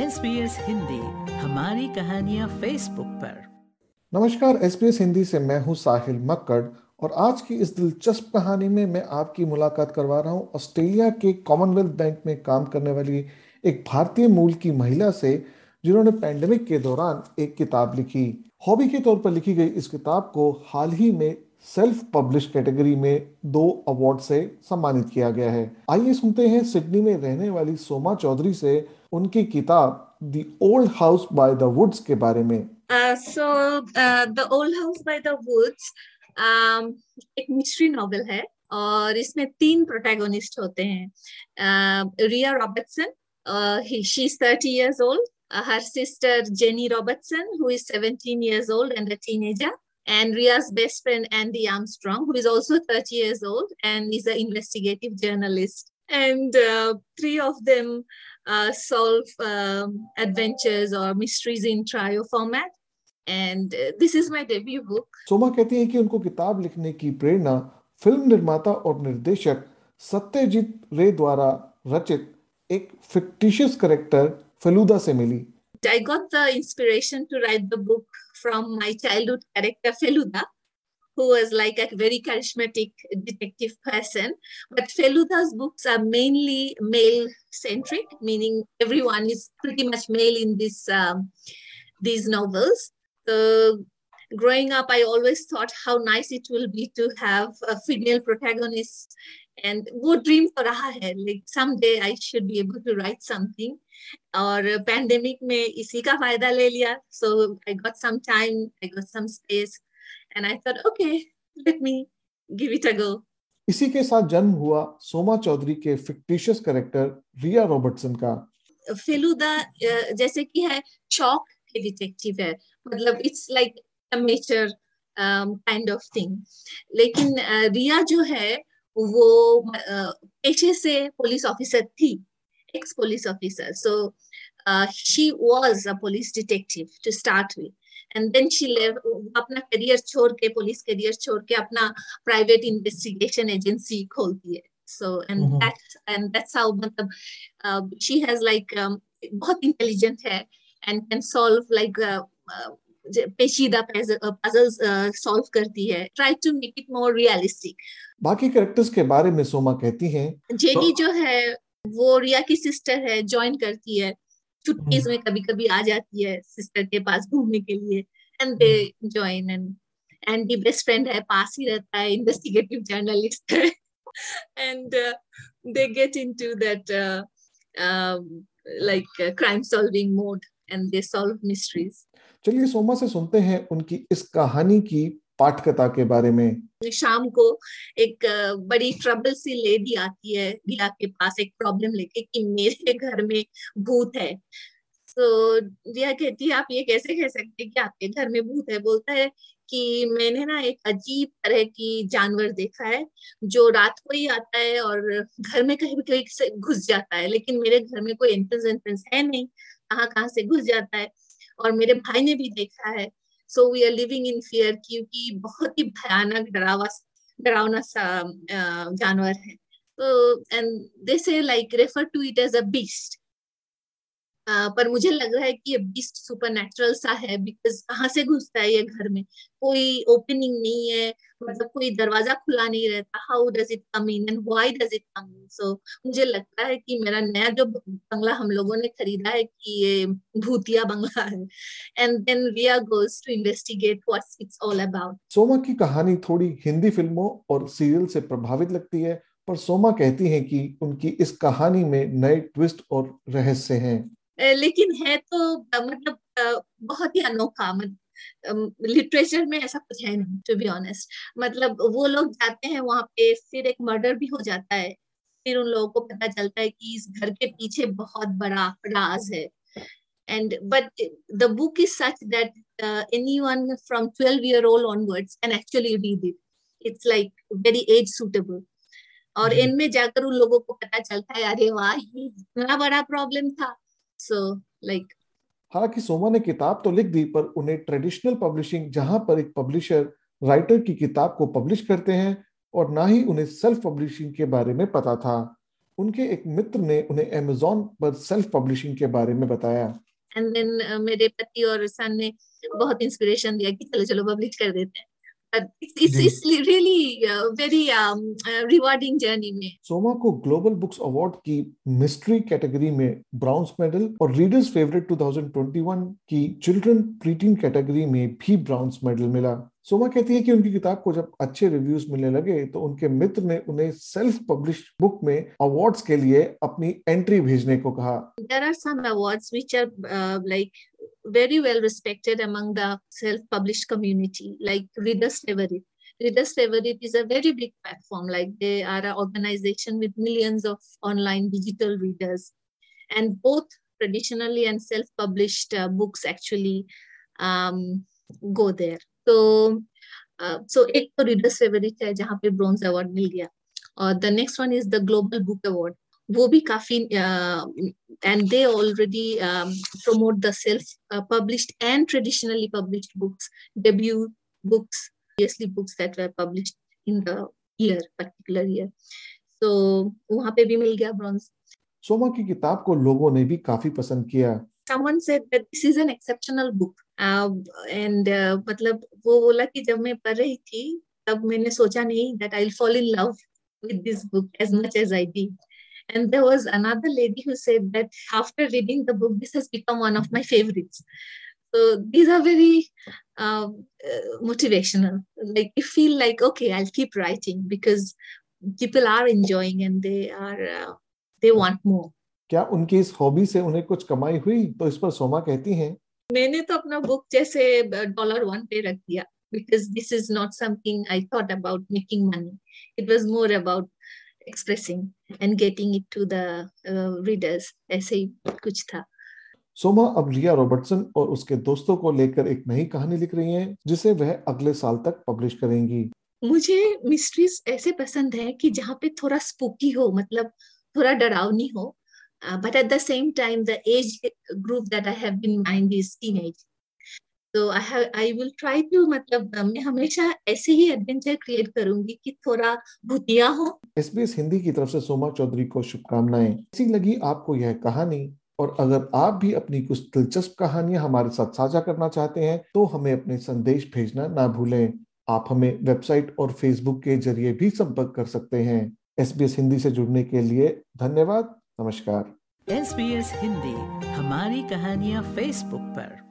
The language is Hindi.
SBS हिंदी, हमारी कहानियाँ फेसबुक पर। नमस्कार, SBS हिंदी से मैं हूं साहिल मक्कड़ और आज की इस दिलचस्प कहानी में मैं आपकी मुलाकात करवा रहा हूं ऑस्ट्रेलिया के कॉमनवेल्थ बैंक में काम करने वाली एक भारतीय मूल की महिला से, जिन्होंने पैंडेमिक के दौरान एक किताब लिखी। हॉबी के तौर पर लिखी गई इस किताब को हाल ही में सेल्फ पब्लिश कैटेगरी में 2 अवार्ड से सम्मानित किया गया है। आइए सुनते हैं सिडनी में रहने वाली सोमा चौधरी से उनकी किताब the old house by the woods के बारे में। The Old House by the Woods एक मिस्ट्री नॉवेल है और इसमें 3 प्रोटैगोनिस्ट होते हैं। Riya Robertson, she is 30 years old. Her sister Jenny Robertson, who is 17 years old and a teenager, and Ria's best friend Andy Armstrong, who is also 30 years old and is an investigative journalist. And 3 of them solve adventures or mysteries in trio format. And this is my debut book. Soma कहती हैं कि उनको किताब लिखने की प्रेरणा फिल्म निर्माता और निर्देशक सत्यजीत रे द्वारा रचित एक फिक्टिशियस कैरेक्टर फेलुदा से मिली। I got the inspiration to write the book from my childhood character Feluda, who was like a very charismatic detective person. But Feluda's books are mainly male-centric, meaning everyone is pretty much male in these novels. So growing up, I always thought how nice it will be to have a female protagonist. And वो dream तो रहा है, like someday I should be able to write something. और pandemic में इसी का फायदा ले लिया. So I got some time, I got some space, and I thought, okay, let me give it a go. इसी के साथ जन्म हुआ सोमा चौधरी के फिक्टिशियस कैरेक्टर रिया रॉबर्टसन का। फेलुदा जैसे कि है चौक के डिटेक्टिव है, मतलब it's like amateur kind of thing. लेकिन रिया जो है वो पेशे से पुलिस ऑफिसर थी, ex police officer. So she was a police detective to start with, and then she अपना करियर छोड़ के, पुलिस करियर छोड़ के अपना प्राइवेट इन्वेस्टिगेशन एजेंसी खोलती है। So that's how मतलब she has like बहुत इंटेलिजेंट है and can solve like पेचीदा पजल्स सॉल्व करती है, try to make it more realistic. बाकी कैरेक्टर्स के बारे में सोमा कहती हैं, जेनी जो है वो रिया की सिस्टर है, ज्वाइन करती है छुट्टीज में, कभी कभी आ जाती है सिस्टर के पास घूमने के लिए, and they join. And the best friend है, पास ही रहता है, इन्वेस्टिगेटिव जर्नलिस्ट है। And they get into that crime solving mode and they solve mysteries. चलिए सोमा से सुनते हैं उनकी इस कहानी की पाठकथा के बारे में। शाम को एक बड़ी ट्रबल सी लेडी आती है रिया के पास एक प्रॉब्लम लेके कि मेरे घर में भूत है। तो रिया कहती है आप ये कैसे कह सकते हैं कि आपके घर में भूत है? बोलता है कि मैंने ना एक अजीब तरह की जानवर देखा है जो रात को ही आता है और घर में कहीं भी कहीं से घुस जाता है, लेकिन मेरे घर में कोई एंट्रेंस है नहीं, कहाँ से घुस जाता है। और मेरे भाई ने भी देखा है। So we are living in fear, क्योंकि बहुत ही भयानक डरावना सा जानवर है। तो and they say like refer to it as a beast. पर मुझे लग रहा है कि ये बीस्ट सुपरनैचुरल सा है, बिकॉज कहाँ से घुसता है ये घर में? कोई ओपनिंग नहीं है, मतलब कोई दरवाजा खुला नहीं रहता। How does it come in and why does it come in? So मुझे लगता है कि मेरा नया जो बंगला हम लोगों ने खरीदा है कि ये भूतिया बंगला है। And then Riya goes to investigate what's it's all about. Soma की कहानी थोड़ी हिंदी फिल्मों और सीरियल से प्रभावित लगती है, पर सोमा कहती हैं कि उनकी इस कहानी में नए ट्विस्ट और रहस्य हैं। लेकिन है तो मतलब बहुत ही अनोखा। लिटरेचर में ऐसा कुछ है नहीं, टू बी ऑनेस्ट। मतलब वो लोग जाते हैं वहां पे, फिर एक मर्डर भी हो जाता है, फिर उन लोगों को पता चलता है कि इस घर के पीछे बहुत बड़ा राज है। And but the book is such that anyone from 12-year-old onwards can actually read it. It's like very age suitable. और इनमें जाकर उन लोगों को पता चलता है अरे वाह, ये इतना बड़ा प्रॉब्लम था। So like हालांकि सोमा ने किताब तो लिख दी, पर उन्हें ट्रेडिशनल पब्लिशिंग, जहां पर एक पब्लिशर राइटर की किताब को पब्लिश करते हैं, और ना ही उन्हें सेल्फ पब्लिशिंग के बारे में पता था। उनके एक मित्र ने उन्हें अमेज़न पर सेल्फ पब्लिशिंग के बारे में बताया। एंड देन मेरे पति और सन ने बहुत इंस्पिरेशन दिया कि चलो चलो पब्लिश कर देते हैं। It's really very rewarding journey में। सोमा को ग्लोबल बुक्स अवार्ड की मिस्ट्री कैटेगरी में ब्रॉन्ज मेडल और रीडर्स फेवरेट 2021 की चिल्ड्रन प्रीटीन कैटेगरी में भी ब्रॉन्ज मेडल मिला। सोमा कहती है कि उनकी किताब को जब अच्छे रिव्यूज मिलने लगे तो उनके मित्र ने उन्हें सेल्फ पब्लिश बुक में अवार्ड्स के लिए अपनी एंट्री भेजने को कहा। There are some awards which are like very well respected among the self-published community, like Reader's Favorite. Reader's Favorite is a very big platform. Like they are an organization with millions of online digital readers, and both traditionally and self-published books actually go there. So एक तो Reader's Favorite है जहाँ पे ब्रॉन्ज अवार्ड मिल गया, और the next one is the Global Book Award. वो भी काफी and they already promote the self-published and traditionally published books, debut books, obviously books that were published in the particular year. So वहाँ पे भी मिल गया ब्रॉन्ज। सोमा की किताब को लोगों ने भी काफी पसंद किया। Someone said that this is an exceptional book, and मतलब वो बोला कि जब मैं पढ़ रही थी तब मैंने सोचा नहीं that I'll fall in love with this book as much as I did. And there was another lady who said that after reading the book, this has become one of my favorites. So these are very motivational. Like you feel like, okay, I'll keep writing because people are enjoying and they want more. क्या उनकी इस हॉबी से उन्हें कुछ कमाई हुई? तो इस पर सोमा कहती हैं, मैंने तो अपना बुक जैसे $1 पे रख दिया, because this is not something I thought about making money. It was more about expressing and getting it to the readers. ऐसे ही कुछ था। सोमा अब रिया रॉबर्टसन और उसके दोस्तों को लेकर एक नई कहानी लिख रही हैं, जिसे वह अगले साल तक पब्लिश करेंगी। मुझे मिस्ट्रीज ऐसे पसंद है कि जहाँ पे थोड़ा स्पूकी हो, मतलब थोड़ा डरावनी हो, but at the same time the age group that I have in mind is teenage. So I will try to, मतलब मैं हमेशा ऐसे ही एडवेंचर क्रिएट करूंगी कि थोड़ा भूतिया हो। SBS हिंदी की तरफ से सोमा चौधरी को शुभकामनाएं। कैसी लगी आपको यह कहानी? और अगर आप भी अपनी कुछ दिलचस्प कहानियां हमारे साथ साझा करना चाहते हैं तो हमें अपने संदेश भेजना ना भूलें। आप हमें वेबसाइट और फेसबुक के जरिए भी संपर्क कर सकते हैं। SBS हिंदी से जुड़ने के लिए धन्यवाद। नमस्कार। SBS हिंदी हमारी कहानियां फेसबुक पर।